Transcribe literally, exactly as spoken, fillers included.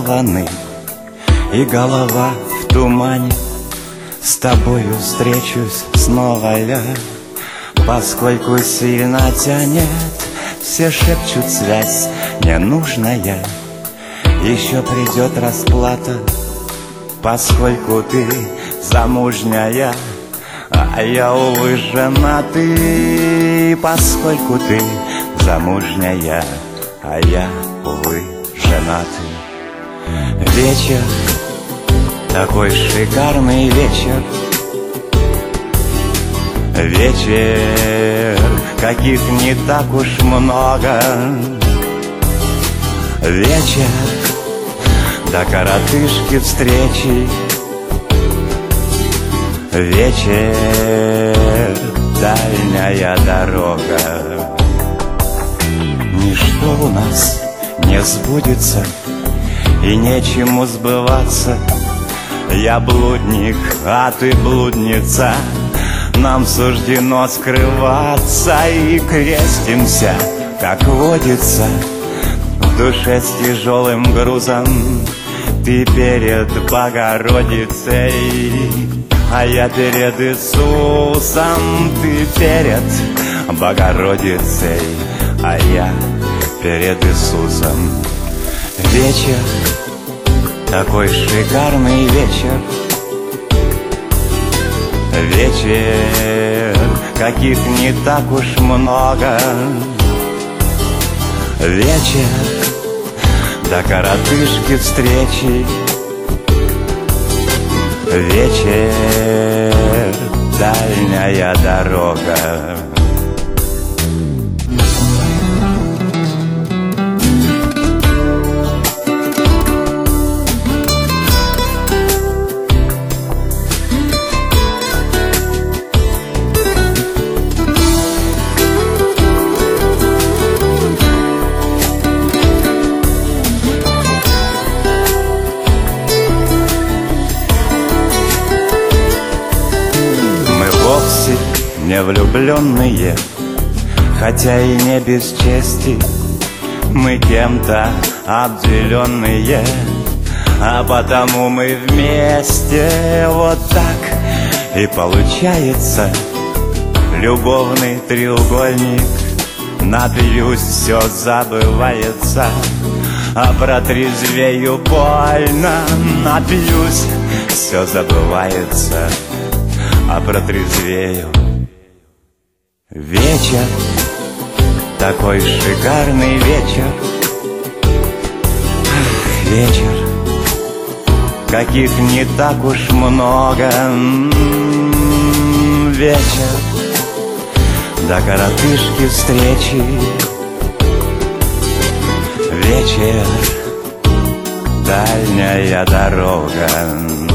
заколдованы, и голова в тумане. С тобою встречусь снова я, поскольку сильно тянет. Все шепчут, связь ненужная, еще придет расплата, поскольку ты замужняя, а я, увы, женатый. Поскольку ты замужняя, а я, увы, женатый. Вечер, такой шикарный вечер, вечер, каких не так уж много. Вечер, до коротышки встречи. Вечер, дальняя дорога. Ничто у нас не сбудется и нечему сбываться. Я блудник, а ты блудница. Нам суждено скрываться, и крестимся, как водится, в душе с тяжелым грузом. Ты перед Богородицей, а я перед Иисусом. Ты перед Богородицей, а я перед Иисусом. Вечер, такой шикарный вечер, вечер, каких не так уж много. Вечер, до коротышки встречи. Вечер, дальняя дорога. Не влюбленные, хотя и не без чести, мы кем-то обделенные, а потому мы вместе. Вот так и получается любовный треугольник. Напьюсь, все забывается, а протрезвею больно. Напьюсь, все забывается, а протрезвею. Вечер, такой шикарный вечер, ах, вечер, каких не так уж много. М-м-м, вечер, до коротышки встречи. Вечер, дальняя дорога.